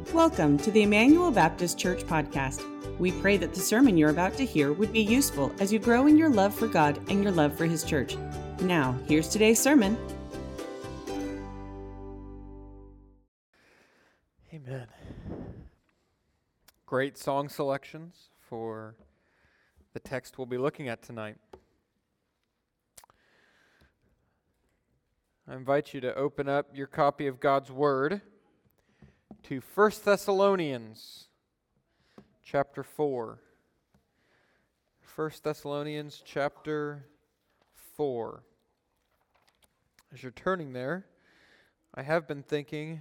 Welcome to the Emmanuel Baptist Church podcast. We pray that the sermon you're about to hear would be useful as you grow in your love for God and your love for His church. Now, here's today's sermon. Amen. Great song selections for the text we'll be looking at tonight. I invite you to open up your copy of God's Word to 1 Thessalonians chapter 4. 1 Thessalonians chapter 4. As you're turning there, I have been thinking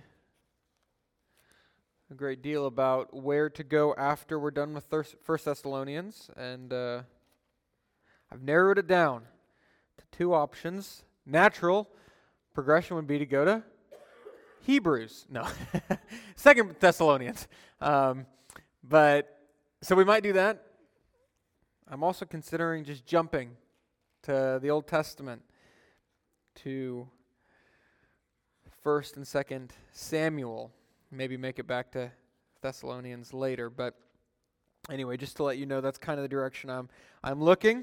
a great deal about where to go after we're done with 1 Thessalonians, and I've narrowed it down to two options. Natural progression would be to go to Hebrews. No, 2 Thessalonians. But so we might do that. I'm also considering just jumping to the Old Testament to 1st and 2nd Samuel. Maybe make it back to Thessalonians later. But anyway, just to let you know, that's kind of the direction I'm looking.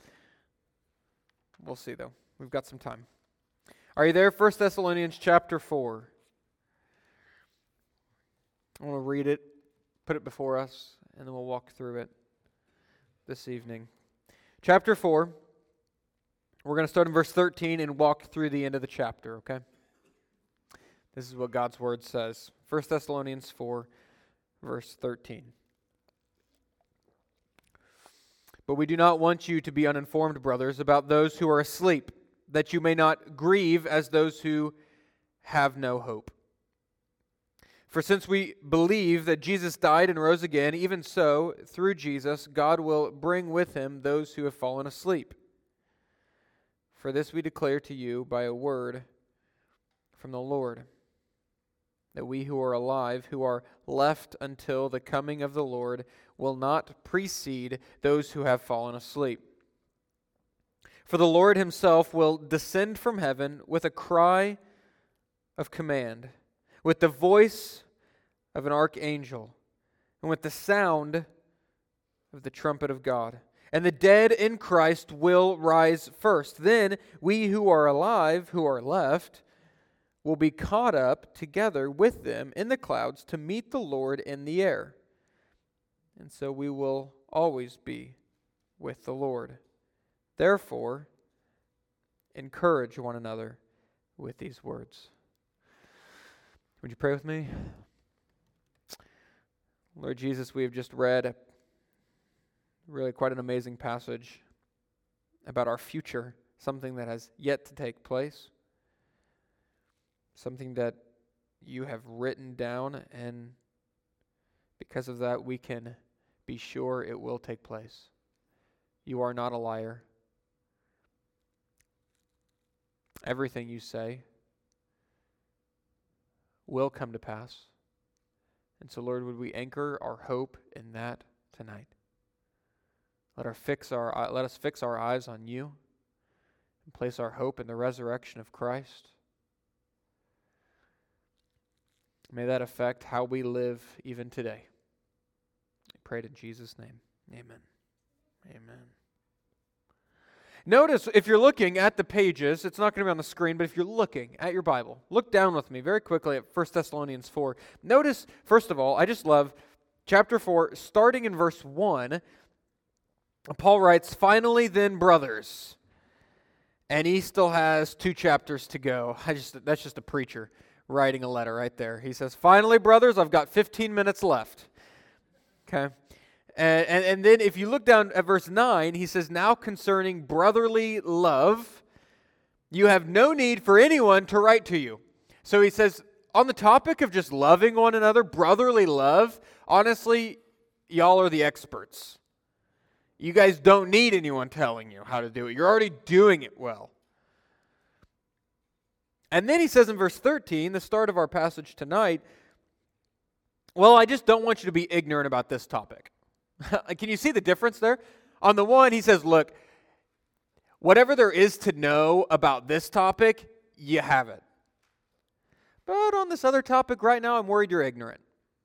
We'll see, though. We've got some time. Are you there? 1 Thessalonians chapter 4. I want to read it, put it before us, and then we'll walk through it this evening. Chapter 4, we're going to start in verse 13 and walk through the end of the chapter, okay? This is what God's Word says. 1 Thessalonians 4, verse 13. But we do not want you to be uninformed, brothers, about those who are asleep, that you may not grieve as those who have no hope. For since we believe that Jesus died and rose again, even so, through Jesus, God will bring with him those who have fallen asleep. For this we declare to you by a word from the Lord, that we who are alive, who are left until the coming of the Lord, will not precede those who have fallen asleep. For the Lord himself will descend from heaven with a cry of command, with the voice of an archangel, and with the sound of the trumpet of God. And the dead in Christ will rise first. Then we who are alive, who are left, will be caught up together with them in the clouds to meet the Lord in the air. And so we will always be with the Lord. Therefore, encourage one another with these words. Would you pray with me? Lord Jesus, we have just read really quite an amazing passage about our future, something that has yet to take place, something that you have written down, and because of that we can be sure it will take place. You are not a liar. Everything you say will come to pass. And so, Lord, would we anchor our hope in that tonight? Let us fix our eyes on you and place our hope in the resurrection of Christ. May that affect how we live even today. I pray it in Jesus' name. Amen. Amen. Notice, if you're looking at the pages, it's not going to be on the screen, but if you're looking at your Bible, look down with me very quickly at 1 Thessalonians 4. Notice, first of all, I just love chapter 4, starting in verse 1, Paul writes, "Finally then, brothers," and he still has 2 chapters to go. That's just a preacher writing a letter right there. He says, "Finally, brothers, I've got 15 minutes left." Okay? And then if you look down at verse 9, he says, "Now concerning brotherly love, you have no need for anyone to write to you." So he says, on the topic of just loving one another, brotherly love, honestly, y'all are the experts. You guys don't need anyone telling you how to do it. You're already doing it well. And then he says in verse 13, the start of our passage tonight, "Well, I just don't want you to be ignorant about this topic." Can you see the difference there? On the one, he says, look, whatever there is to know about this topic, you have it. But on this other topic right now, I'm worried you're ignorant.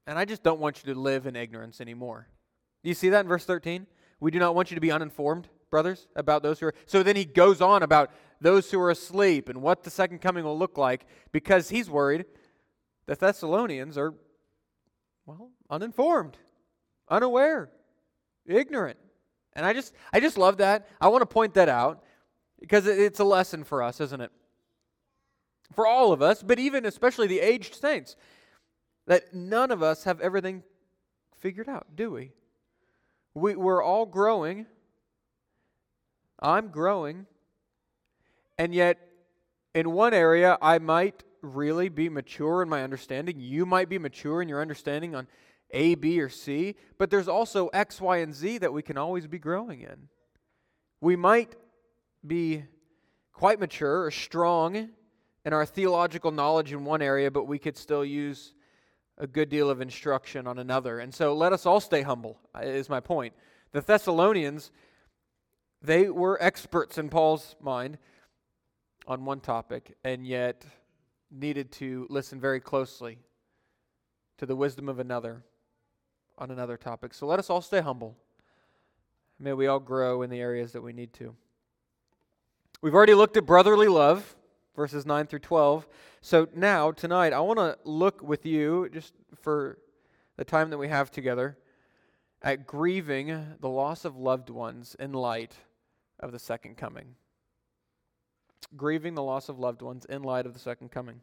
And I just don't want you to live in ignorance anymore. Do you see that in verse 13? We do not want you to be uninformed, brothers, about those who are... So then he goes on about those who are asleep and what the second coming will look like, because he's worried the Thessalonians are, well, uninformed, unaware, ignorant. And I just love that. I want to point that out because it's a lesson for us, isn't it? For all of us, but even especially the aged saints, that none of us have everything figured out, do we? We're all growing. I'm growing. And yet, in one area, I might really be mature in my understanding. You might be mature in your understanding on A, B, or C. But there's also X, Y, and Z that we can always be growing in. We might be quite mature or strong in our theological knowledge in one area, but we could still use a good deal of instruction on another. And so let us all stay humble, is my point. The Thessalonians, they were experts in Paul's mind on one topic, and yet needed to listen very closely to the wisdom of another on another topic. So let us all stay humble. May we all grow in the areas that we need to. We've already looked at brotherly love, verses 9 through 12. So now, tonight, I want to look with you, just for the time that we have together, at grieving the loss of loved ones in light of the second coming. Grieving the loss of loved ones in light of the second coming.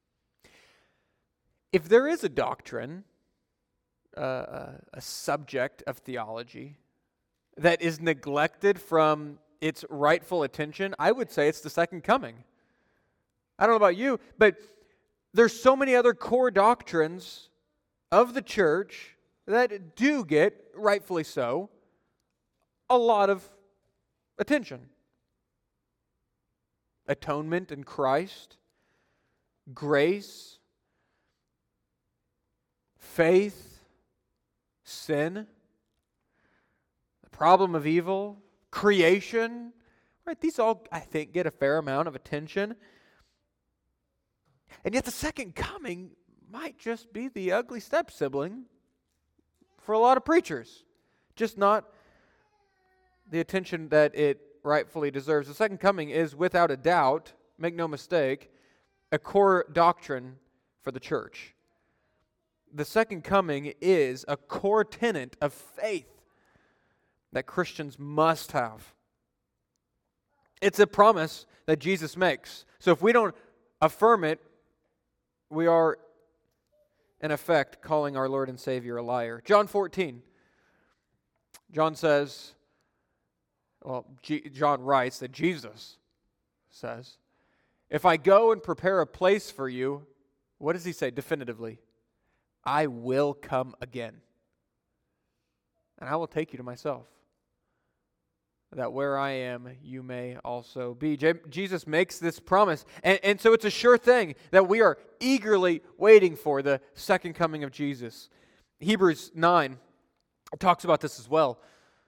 If there is a doctrine, a subject of theology, that is neglected from its rightful attention, I would say it's the second coming. I don't know about you, but there's so many other core doctrines of the church that do get, rightfully so, a lot of attention. Atonement in Christ, grace, faith, sin, the problem of evil, creation, right? These all, I think, get a fair amount of attention. And yet the second coming might just be the ugly step-sibling for a lot of preachers. Just not the attention that it rightfully deserves. The second coming is, without a doubt, make no mistake, a core doctrine for the church. The second coming is a core tenet of faith that Christians must have. It's a promise that Jesus makes. So if we don't affirm it, we are, in effect, calling our Lord and Savior a liar. John 14. John says, John writes that Jesus says, if I go and prepare a place for you, what does he say definitively? I will come again. And I will take you to myself, that where I am, you may also be. Jesus makes this promise. And so it's a sure thing that we are eagerly waiting for the second coming of Jesus. Hebrews 9 talks about this as well.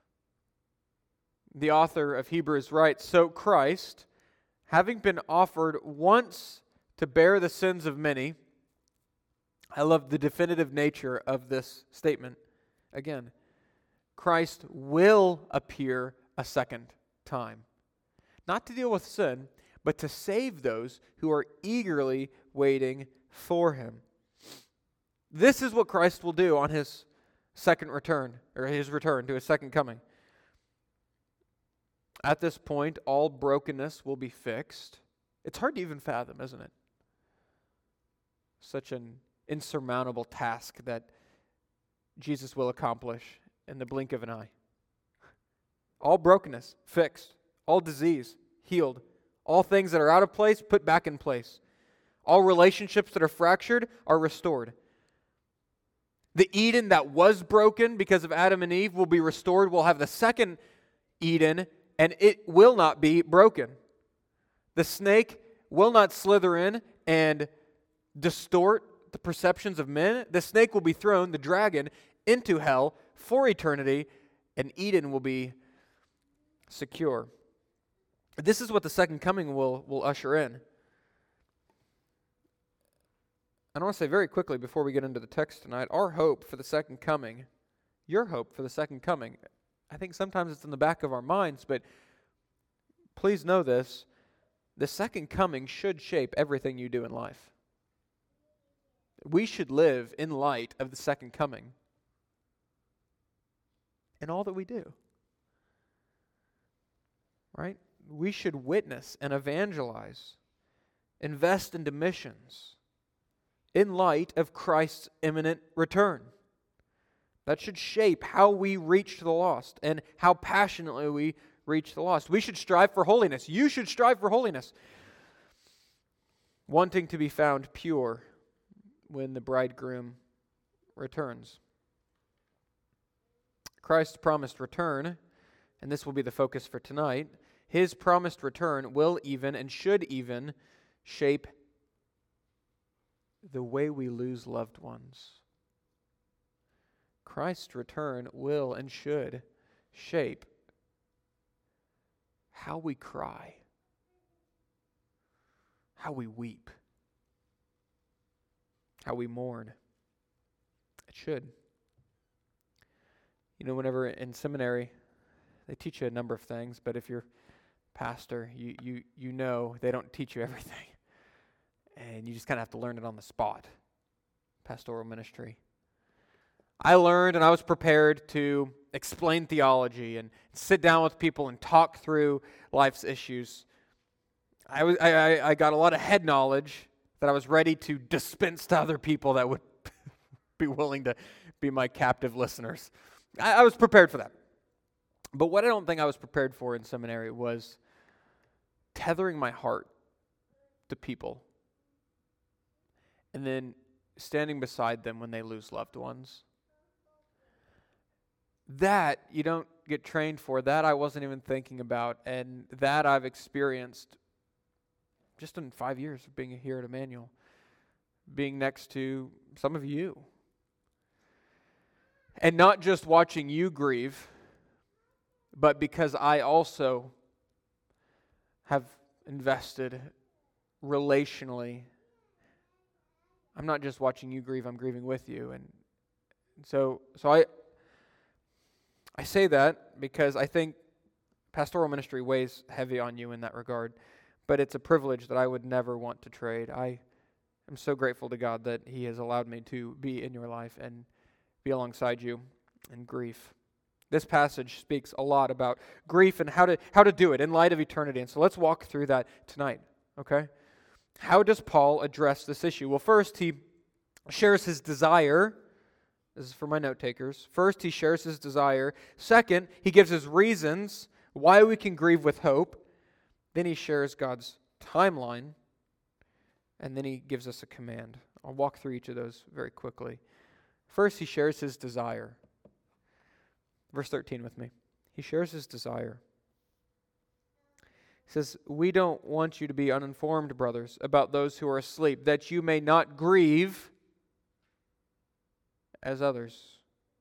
The author of Hebrews writes, so Christ, having been offered once to bear the sins of many, I love the definitive nature of this statement. Again, Christ will appear a second time. Not to deal with sin, but to save those who are eagerly waiting for Him. This is what Christ will do on His second return, or His return to His second coming. At this point, all brokenness will be fixed. It's hard to even fathom, isn't it? Such an insurmountable task that Jesus will accomplish in the blink of an eye. All brokenness fixed. All disease healed. All things that are out of place put back in place. All relationships that are fractured are restored. The Eden that was broken because of Adam and Eve will be restored. We'll have the second Eden, and it will not be broken. The snake will not slither in and distort the perceptions of men. The snake will be thrown, the dragon, into hell for eternity, and Eden will be secure. This is what the second coming will usher in. And I want to say very quickly before we get into the text tonight, our hope for the second coming, your hope for the second coming, I think sometimes it's in the back of our minds, but please know this, the second coming should shape everything you do in life. We should live in light of the second coming in all that we do. Right? We should witness and evangelize, invest into missions in light of Christ's imminent return. That should shape how we reach the lost and how passionately we reach the lost. We should strive for holiness. You should strive for holiness, wanting to be found pure when the bridegroom returns. Christ's promised return, and this will be the focus for tonight, His promised return will even and should even shape the way we lose loved ones. Christ's return will and should shape how we cry, how we weep, how we mourn. It should. You know, whenever in seminary, they teach you a number of things, but if you're pastor, you know they don't teach you everything. And you just kind of have to learn it on the spot. Pastoral ministry. I learned and I was prepared to explain theology and sit down with people and talk through life's issues. I got a lot of head knowledge that I was ready to dispense to other people that would be willing to be my captive listeners. I was prepared for that. But what I don't think I was prepared for in seminary was tethering my heart to people and then standing beside them when they lose loved ones. That you don't get trained for. That I wasn't even thinking about. And that I've experienced just in 5 years of being here at Emmanuel. Being next to some of you. And not just watching you grieve, but because I also have invested relationally. I'm not just watching you grieve, I'm grieving with you. And so I say that because I think pastoral ministry weighs heavy on you in that regard, but it's a privilege that I would never want to trade. I am so grateful to God that He has allowed me to be in your life and be alongside you in grief. This passage speaks a lot about grief and how to do it in light of eternity. And so let's walk through that tonight, okay? How does Paul address this issue? Well, first, he shares his desire. This is for my note takers. First, he shares his desire. Second, he gives his reasons why we can grieve with hope. Then he shares God's timeline. And then he gives us a command. I'll walk through each of those very quickly. First, he shares his desire. Verse 13 with me. He shares his desire. He says, "We don't want you to be uninformed, brothers, about those who are asleep, that you may not grieve as others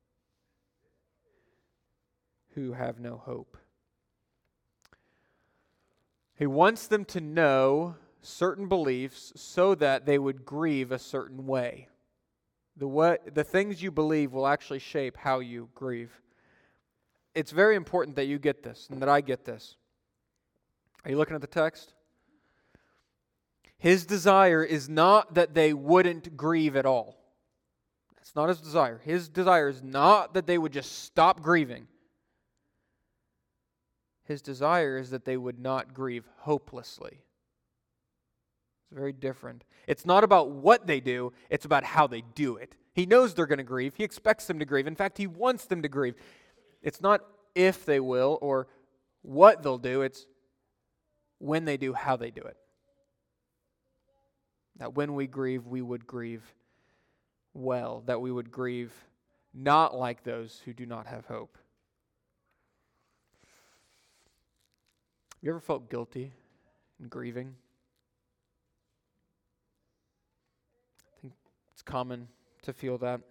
who have no hope." He wants them to know certain beliefs so that they would grieve a certain way. The things you believe will actually shape how you grieve. It's very important that you get this and that I get this. Are you looking at the text? His desire is not that they wouldn't grieve at all. That's not his desire. His desire is not that they would just stop grieving. His desire is that they would not grieve hopelessly. It's very different. It's not about what they do, it's about how they do it. He knows they're going to grieve. He expects them to grieve. In fact, he wants them to grieve. It's not if they will or what they'll do, it's when they do, how they do it. That when we grieve, we would grieve well. That we would grieve not like those who do not have hope. Have you ever felt guilty in grieving? I think it's common to feel that.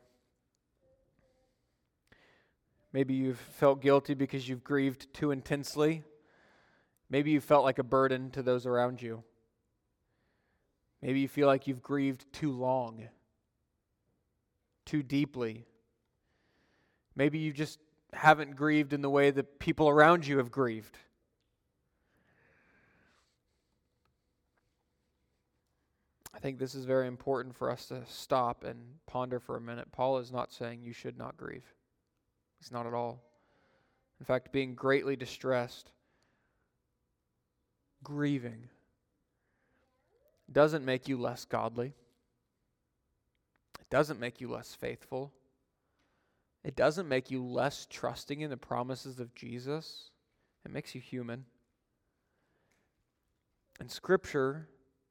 Maybe you've felt guilty because you've grieved too intensely. Maybe you felt like a burden to those around you. Maybe you feel like you've grieved too long, too deeply. Maybe you just haven't grieved in the way that people around you have grieved. I think this is very important for us to stop and ponder for a minute. Paul is not saying you should not grieve. He's not at all. In fact, being greatly distressed, grieving, doesn't make you less godly. It doesn't make you less faithful. It doesn't make you less trusting in the promises of Jesus. It makes you human. And Scripture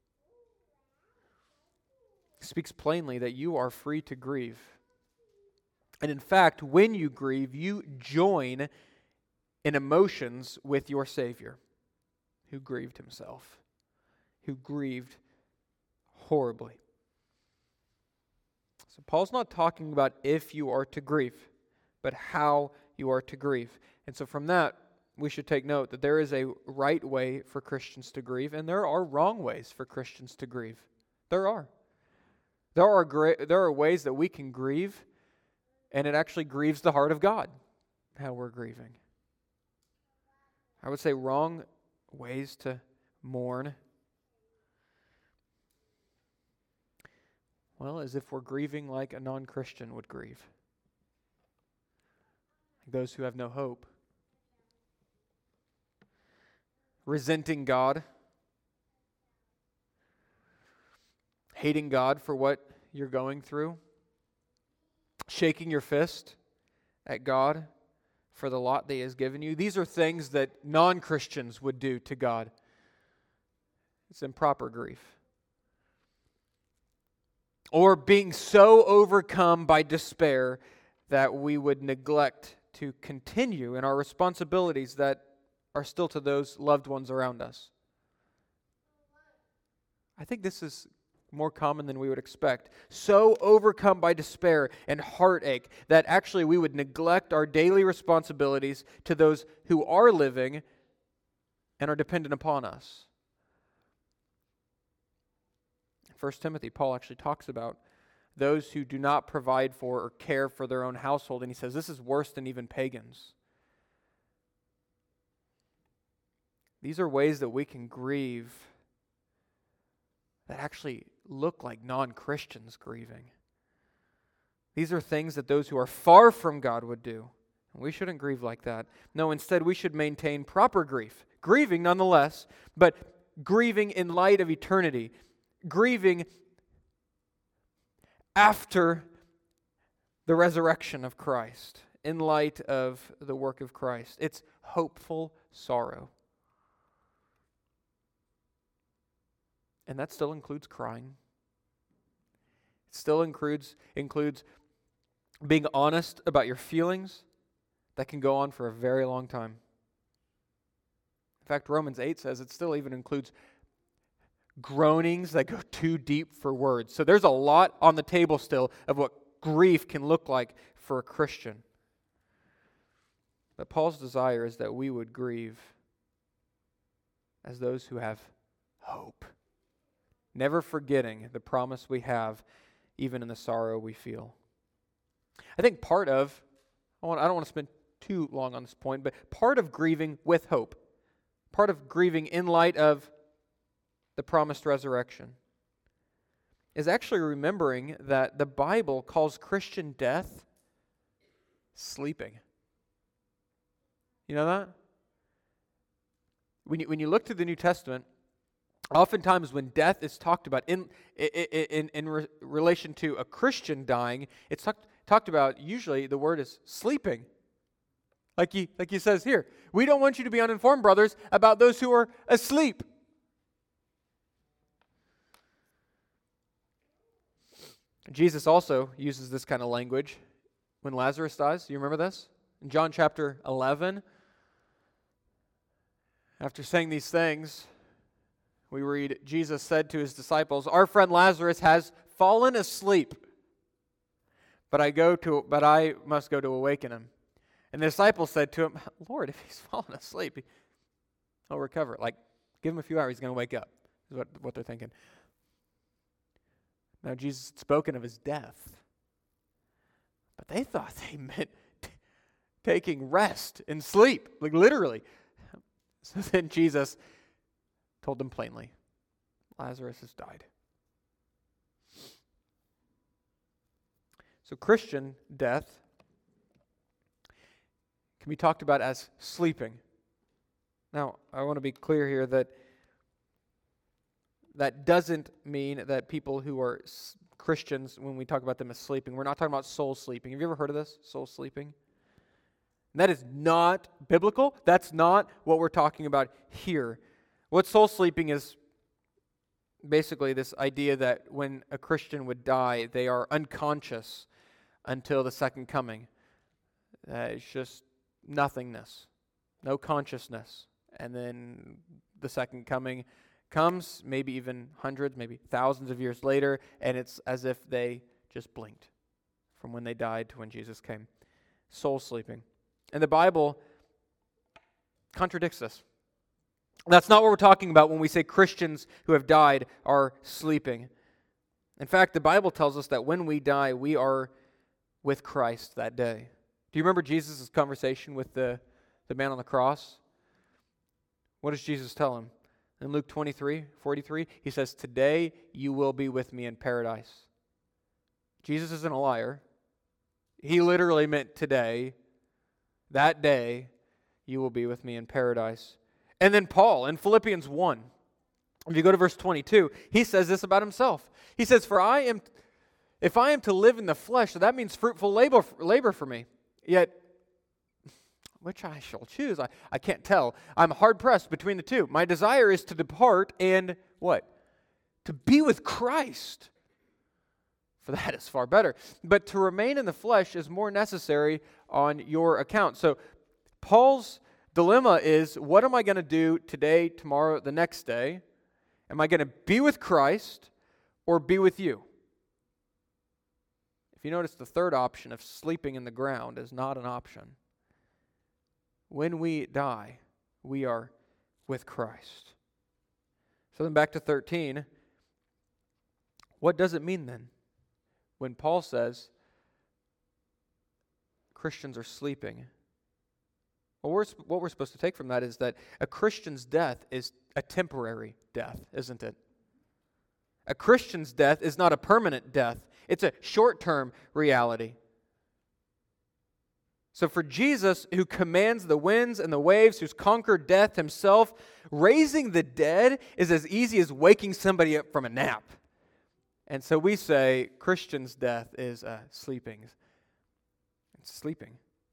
speaks plainly that you are free to grieve. And in fact, when you grieve, you join in emotions with your Savior, who grieved himself, who grieved horribly. So Paul's not talking about if you are to grieve, but how you are to grieve. And so from that, we should take note that there is a right way for Christians to grieve, and there are wrong ways for Christians to grieve. There are. There are ways that we can grieve, and it actually grieves the heart of God, how we're grieving. I would say wrong ways to mourn, well, as if we're grieving like a non-Christian would grieve. Like those who have no hope. Resenting God. Hating God for what you're going through. Shaking your fist at God for the lot that He has given you. These are things that non-Christians would do to God. It's improper grief. Or being so overcome by despair that we would neglect to continue in our responsibilities that are still to those loved ones around us. I think this is more common than we would expect. So overcome by despair and heartache that actually we would neglect our daily responsibilities to those who are living and are dependent upon us. In 1 Timothy, Paul actually talks about those who do not provide for or care for their own household, and he says this is worse than even pagans. These are ways that we can grieve that actually look like non-Christians grieving. These are things that those who are far from God would do. And we shouldn't grieve like that. No, instead we should maintain proper grief. Grieving nonetheless, but grieving in light of eternity. Grieving after the resurrection of Christ, in light of the work of Christ. It's hopeful sorrow. And that still includes crying. It still includes being honest about your feelings. That can go on for a very long time. In fact, Romans 8 says it still even includes groanings that go too deep for words. So there's a lot on the table still of what grief can look like for a Christian. But Paul's desire is that we would grieve as those who have hope. Never forgetting the promise we have, even in the sorrow we feel. I think I don't want to spend too long on this point, but part of grieving with hope, part of grieving in light of the promised resurrection, is actually remembering that the Bible calls Christian death sleeping. You know that? When you look through the New Testament, oftentimes when death is talked about in relation to a Christian dying, it's talked about, usually the word is sleeping. Like he says here, we don't want you to be uninformed, brothers, about those who are asleep. Jesus also uses this kind of language when Lazarus dies. Do you remember this? In John chapter 11, after saying these things, we read, Jesus said to his disciples, "Our friend Lazarus has fallen asleep, but I must go to awaken him." And the disciples said to him, "Lord, if he's fallen asleep, he'll recover. Like, give him a few hours, he's going to wake up," is what they're thinking. Now, Jesus had spoken of his death, but they thought they meant taking rest and sleep, like literally. So then Jesus told them plainly, Lazarus has died. So Christian death can be talked about as sleeping. Now, I want to be clear here that doesn't mean that people who are Christians, when we talk about them as sleeping, we're not talking about soul sleeping. Have you ever heard of this, soul sleeping? That is not biblical. That's not what we're talking about here. What soul sleeping is basically this idea that when a Christian would die, they are unconscious until the second coming. It's just nothingness, no consciousness. And then the second coming comes, maybe even hundreds, maybe thousands of years later, and it's as if they just blinked from when they died to when Jesus came. Soul sleeping. And the Bible contradicts this. That's not what we're talking about when we say Christians who have died are sleeping. In fact, the Bible tells us that when we die, we are with Christ that day. Do you remember Jesus' conversation with the man on the cross? What does Jesus tell him? In Luke 23:43, he says, "Today you will be with me in paradise." Jesus isn't a liar. He literally meant today, that day, you will be with me in paradise. And then Paul in Philippians 1, if you go to verse 22, he says this about himself. He says, if I am to live in the flesh, so that means fruitful labor for me. Yet, which I shall choose, I can't tell. I'm hard-pressed between the two. My desire is to depart and what? To be with Christ. For that is far better. But to remain in the flesh is more necessary on your account. So Paul's dilemma is, what am I going to do today, tomorrow, the next day? Am I going to be with Christ or be with you? If you notice, the third option of sleeping in the ground is not an option. When we die, we are with Christ. So then back to 13. What does it mean then when Paul says Christians are sleeping? Well, what we're supposed to take from that is that a Christian's death is a temporary death, isn't it? A Christian's death is not a permanent death. It's a short-term reality. So for Jesus, who commands the winds and the waves, who's conquered death himself, raising the dead is as easy as waking somebody up from a nap. And so we say Christian's death is sleeping. It's sleeping.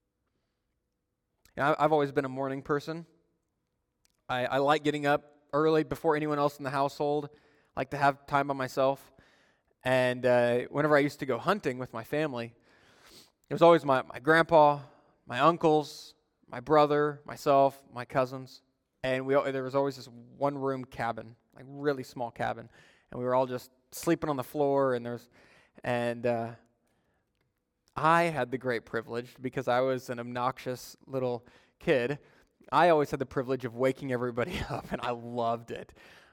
I've always been a morning person. I like getting up early before anyone else in the household. I like to have time by myself. And whenever I used to go hunting with my family, it was always my grandpa, my uncles, my brother, myself, my cousins. And there was always this one-room cabin, like really small cabin. And we were all just sleeping on the floor. And I had the great privilege, because I was an obnoxious little kid, I always had the privilege of waking everybody up, and I loved it.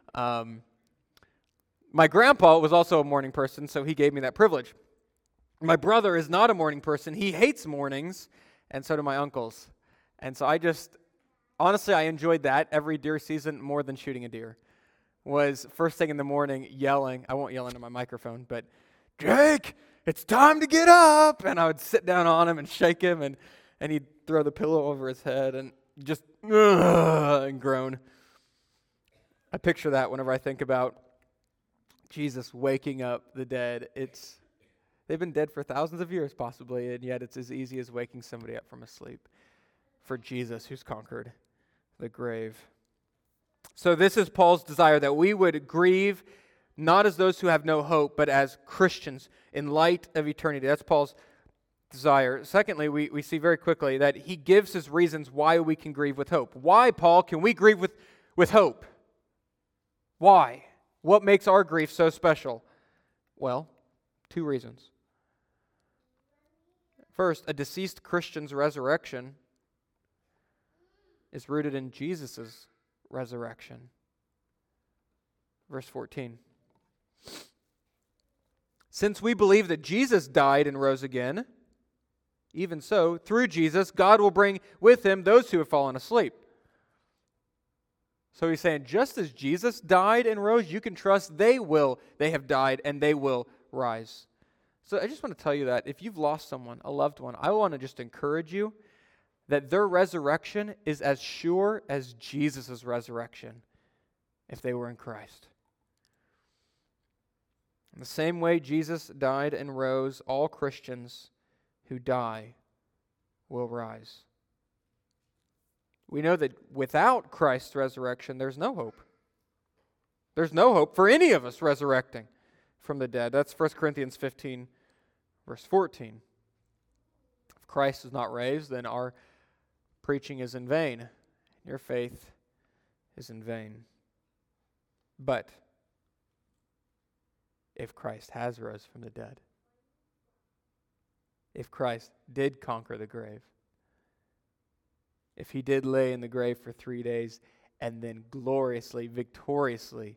My grandpa was also a morning person, so he gave me that privilege. My brother is not a morning person. He hates mornings, and so do my uncles. And so honestly, I enjoyed that every deer season more than shooting a deer. Was first thing in the morning yelling, I won't yell into my microphone, but, "Jake, it's time to get up!" And I would sit down on him and shake him, and he'd throw the pillow over his head and just and groan. I picture that whenever I think about Jesus waking up the dead. They've been dead for thousands of years possibly, and yet it's as easy as waking somebody up from a sleep for Jesus, who's conquered the grave. So this is Paul's desire, that we would grieve not as those who have no hope, but as Christians in light of eternity. That's Paul's desire. Secondly, we see very quickly that he gives his reasons why we can grieve with hope. Why, Paul, can we grieve with hope? Why? What makes our grief so special? Well, two reasons. First, a deceased Christian's resurrection is rooted in Jesus' resurrection. Verse 14. Since we believe that Jesus died and rose again, even so, through Jesus, God will bring with him those who have fallen asleep. So he's saying, just as Jesus died and rose, you can trust they have died and they will rise. So I just want to tell you that if you've lost someone, a loved one, I want to just encourage you that their resurrection is as sure as Jesus' resurrection if they were in Christ. In the same way Jesus died and rose, all Christians who die will rise. We know that without Christ's resurrection, there's no hope. There's no hope for any of us resurrecting from the dead. That's 1 Corinthians 15, verse 14. If Christ is not raised, then our preaching is in vain. Your faith is in vain. But if Christ has rose from the dead, if Christ did conquer the grave, if he did lay in the grave for 3 days and then gloriously, victoriously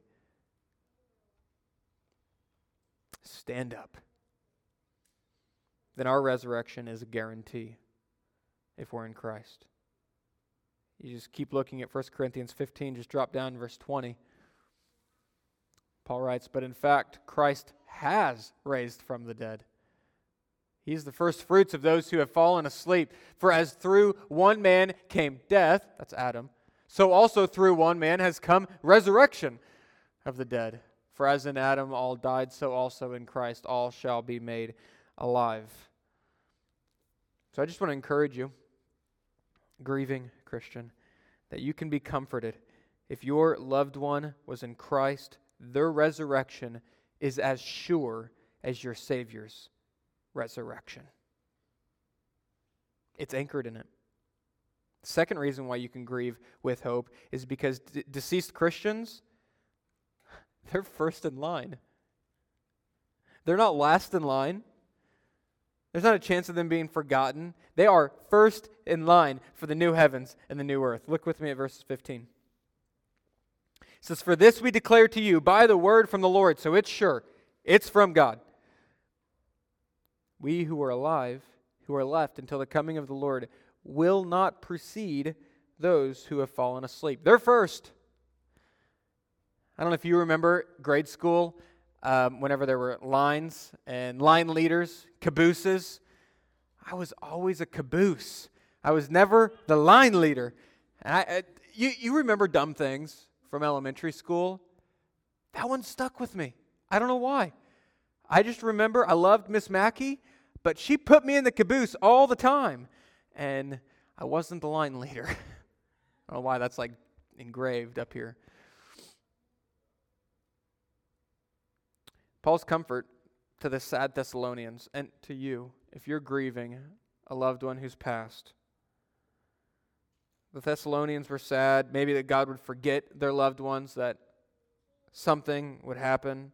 stand up, then our resurrection is a guarantee if we're in Christ. You just keep looking at 1 Corinthians 15, just drop down to verse 20. Paul writes, but in fact, Christ has raised from the dead. He's the first fruits of those who have fallen asleep. For as through one man came death, that's Adam, so also through one man has come resurrection of the dead. For as in Adam all died, so also in Christ all shall be made alive. So I just want to encourage you, grieving Christian, that you can be comforted. If your loved one was in Christ, their resurrection is as sure as your Savior's resurrection. It's anchored in it. The second reason why you can grieve with hope is because deceased Christians, they're first in line. They're not last in line. There's not a chance of them being forgotten. They are first in line for the new heavens and the new earth. Look with me at verse 15. It says, for this we declare to you by the word from the Lord. So it's sure. It's from God. We who are alive, who are left until the coming of the Lord, will not precede those who have fallen asleep. They're first. I don't know if you remember grade school, whenever there were lines and line leaders, cabooses. I was always a caboose. I was never the line leader. And you remember dumb things from elementary school? That one stuck with me. I don't know why. I just remember I loved Miss Mackey, but she put me in the caboose all the time, and I wasn't the line leader. I don't know why that's like engraved up here. Paul's comfort to the sad Thessalonians and to you, if you're grieving a loved one who's passed. The Thessalonians were sad, maybe that God would forget their loved ones, that something would happen.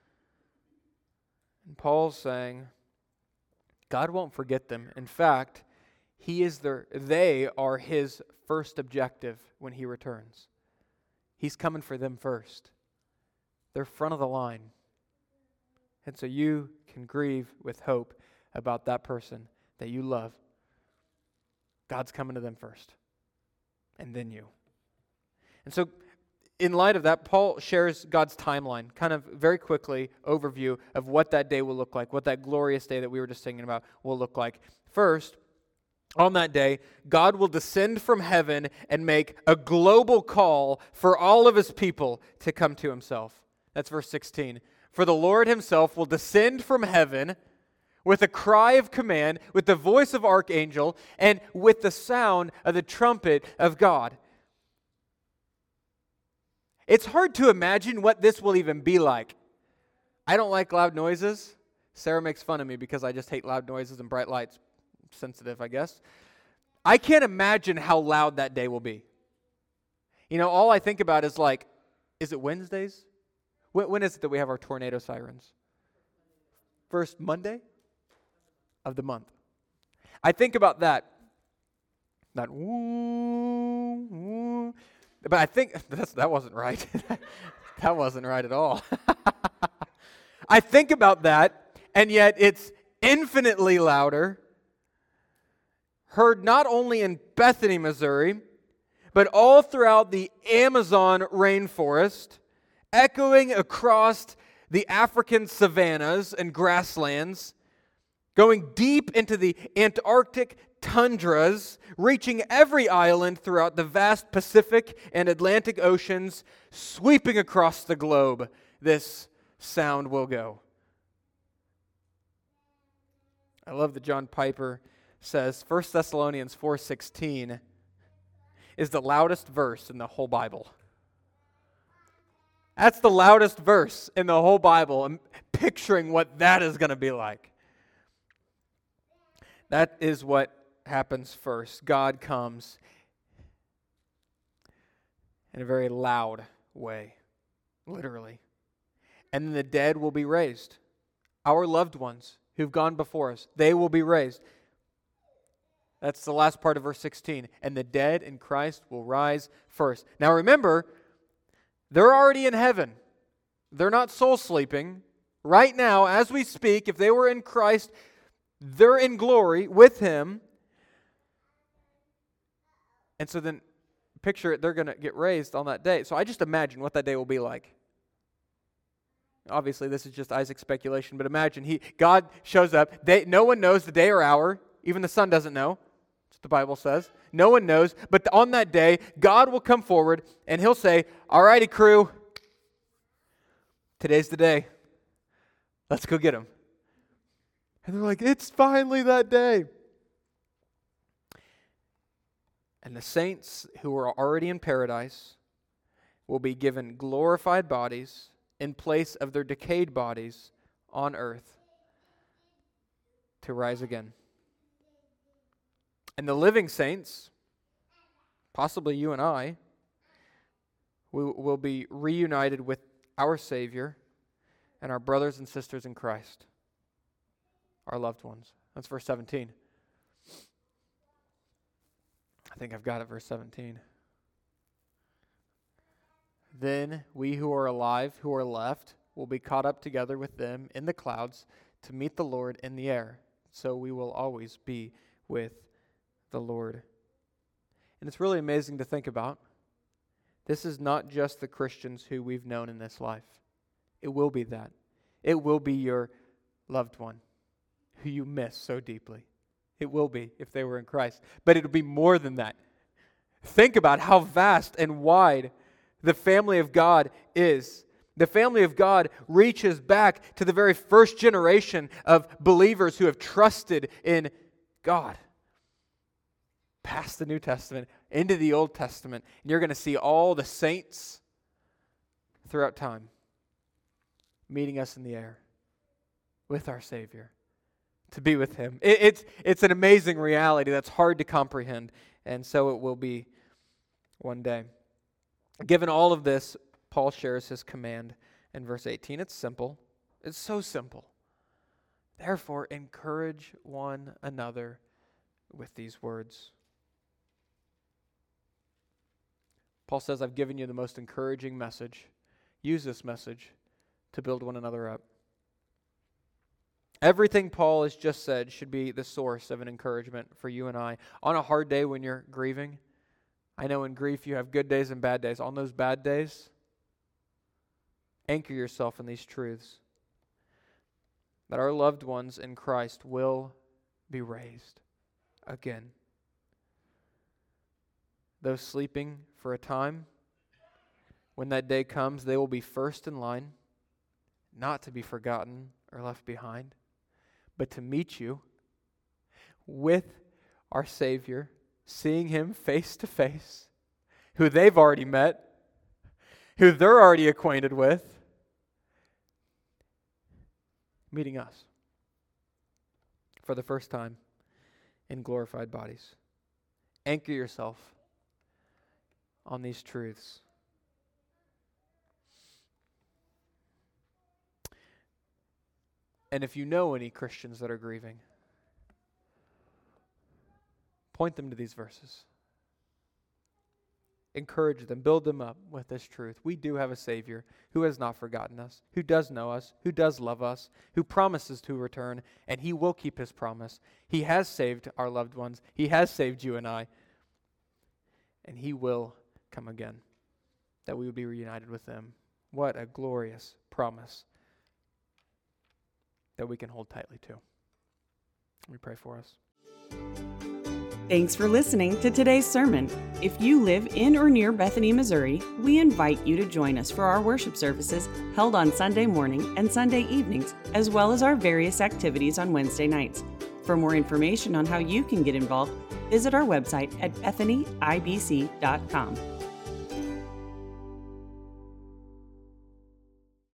And Paul's saying, God won't forget them. In fact, they are his first objective when he returns. He's coming for them first. They're front of the line. And so you can grieve with hope about that person that you love. God's coming to them first, and then you. And so in light of that, Paul shares God's timeline, kind of very quickly overview of what that day will look like, what that glorious day that we were just singing about will look like. First, on that day, God will descend from heaven and make a global call for all of his people to come to himself. That's verse 16. For the Lord himself will descend from heaven with a cry of command, with the voice of archangel, and with the sound of the trumpet of God. It's hard to imagine what this will even be like. I don't like loud noises. Sarah makes fun of me because I just hate loud noises and bright lights. Sensitive, I guess. I can't imagine how loud that day will be. You know, all I think about is like, is it Wednesdays? When is it that we have our tornado sirens? First Monday of the month. I think about that. Not woo, woo. But I think, that wasn't right. That wasn't right at all. I think about that, and yet it's infinitely louder, heard not only in Bethany, Missouri, but all throughout the Amazon rainforest, echoing across the African savannas and grasslands, going deep into the Antarctic tundras, reaching every island throughout the vast Pacific and Atlantic Oceans, sweeping across the globe, this sound will go. I love that John Piper says 1 Thessalonians 4:16 is the loudest verse in the whole Bible. That's the loudest verse in the whole Bible. I'm picturing what that is going to be like. That is what happens first. God comes in a very loud way, literally. And then the dead will be raised. Our loved ones who've gone before us, they will be raised. That's the last part of verse 16. And the dead in Christ will rise first. Now remember, they're already in heaven. They're not soul sleeping. Right now, as we speak, if they were in Christ, they're in glory with Him. And so then, picture it, they're going to get raised on that day. So I just imagine what that day will be like. Obviously, this is just Isaac's speculation, but imagine God shows up. No one knows the day or hour. Even the Son doesn't know. That's what the Bible says. No one knows. But on that day, God will come forward and He'll say, "All righty, crew. Today's the day. Let's go get them." And they're like, "It's finally that day." And the saints who are already in paradise will be given glorified bodies in place of their decayed bodies on earth to rise again. And the living saints, possibly you and I, will be reunited with our Savior and our brothers and sisters in Christ, our loved ones. That's verse 17. I think I've got it, verse 17. Then we who are alive, who are left, will be caught up together with them in the clouds to meet the Lord in the air. So we will always be with the Lord. And it's really amazing to think about. This is not just the Christians who we've known in this life. It will be that. It will be your loved one who you miss so deeply. It will be if they were in Christ. But it'll be more than that. Think about how vast and wide the family of God is. The family of God reaches back to the very first generation of believers who have trusted in God. Past the New Testament, into the Old Testament. And you're going to see all the saints throughout time meeting us in the air with our Savior, to be with Him. It's an amazing reality that's hard to comprehend, and so it will be one day. Given all of this, Paul shares his command in verse 18. It's simple. It's so simple. Therefore, encourage one another with these words. Paul says, I've given you the most encouraging message. Use this message to build one another up. Everything Paul has just said should be the source of an encouragement for you and I. On a hard day when you're grieving, I know in grief you have good days and bad days. On those bad days, anchor yourself in these truths. That our loved ones in Christ will be raised again. Those sleeping for a time, when that day comes, they will be first in line, not to be forgotten or left behind, but to meet you with our Savior, seeing Him face to face, who they've already met, who they're already acquainted with, meeting us for the first time in glorified bodies. Anchor yourself on these truths. And if you know any Christians that are grieving, point them to these verses. Encourage them, build them up with this truth. We do have a Savior who has not forgotten us, who does know us, who does love us, who promises to return, and He will keep His promise. He has saved our loved ones. He has saved you and I, and He will come again, that we would be reunited with them. What a glorious promise that we can hold tightly to. Let me pray for us. Thanks for listening to today's sermon. If you live in or near Bethany, Missouri, we invite you to join us for our worship services held on Sunday morning and Sunday evenings, as well as our various activities on Wednesday nights. For more information on how you can get involved, visit our website at bethanyibc.com.